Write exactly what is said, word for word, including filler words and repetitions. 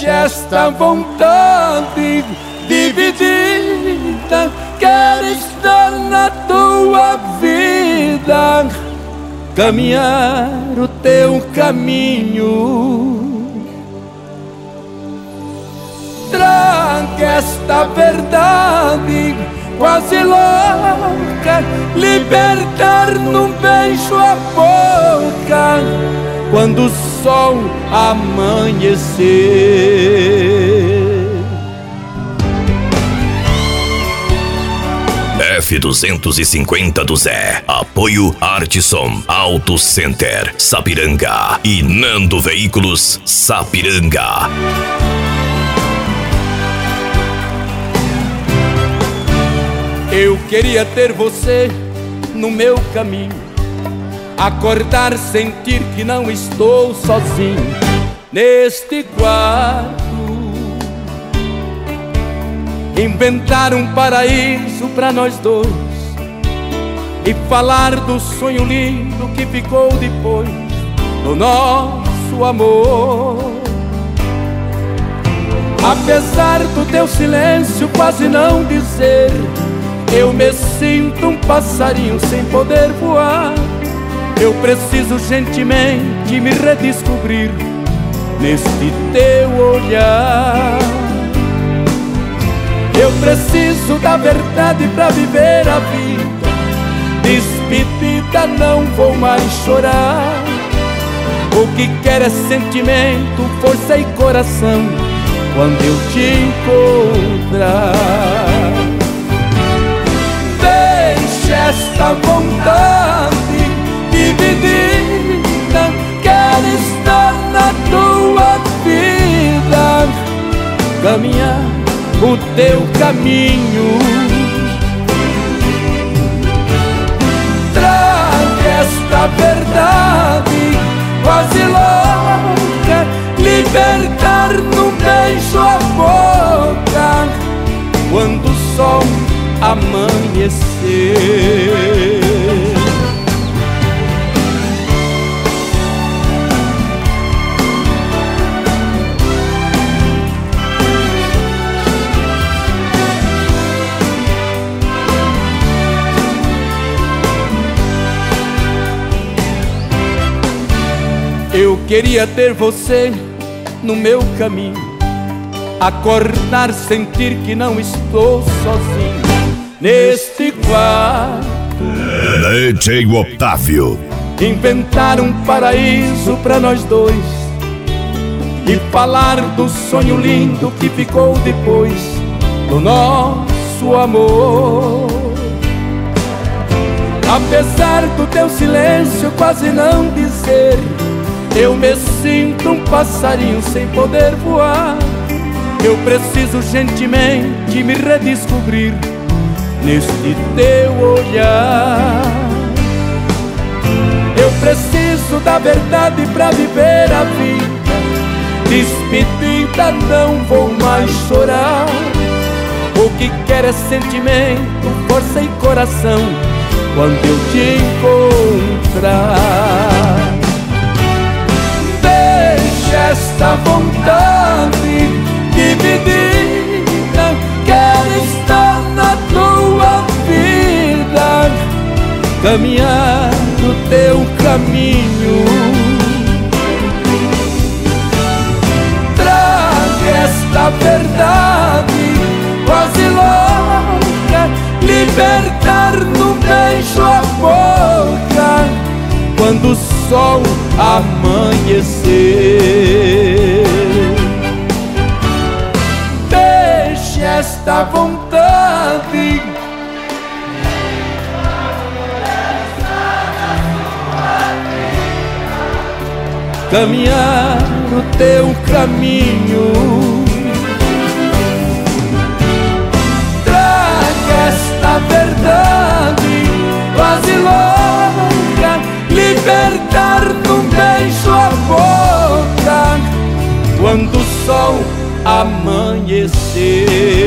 Deixe esta vontade dividida, quero estar na tua vida, caminhar o teu caminho. Traga esta verdade quase louca, libertar num beijo a boca, quando o sol amanhecer. F duzentos e cinquenta do Zé. Apoio Artisson, Auto Center, Sapiranga e Nando Veículos, Sapiranga. Eu queria ter você no meu caminho, acordar, sentir que não estou sozinho neste quarto, inventar um paraíso pra nós dois e falar do sonho lindo que ficou depois do nosso amor. Apesar do teu silêncio quase não dizer, eu me sinto um passarinho sem poder voar. Eu preciso gentilmente me redescobrir neste teu olhar. Eu preciso da verdade pra viver a vida. Despedida, não vou mais chorar. O que quero é sentimento, força e coração quando eu te encontrar. Deixe esta vontade dividida, quero estar na tua vida, caminhar o teu caminho. Traga esta verdade quase louca, libertar num beijo a boca, quando o sol amanhecer. Eu queria ter você no meu caminho, acordar, sentir que não estou sozinho neste quarto, D J Otávio. Inventar um paraíso pra nós dois e falar do sonho lindo que ficou depois do nosso amor. Apesar do teu silêncio quase não dizer, eu me sinto um passarinho sem poder voar. Eu preciso gentilmente me redescobrir neste teu olhar. Eu preciso da verdade pra viver a vida. Despedida, não vou mais chorar. O que quero é sentimento, força e coração quando eu te encontrar. Esta vontade dividida, quero estar na tua vida, caminhar o teu caminho. Traga esta verdade quase louca, libertar num beijo a boca, quando o sol amanhecer. Deixe esta vontade caminhar o teu caminho. Traga esta verdade quase louca, libertar num beijo a boca, quando o sol amanhecer.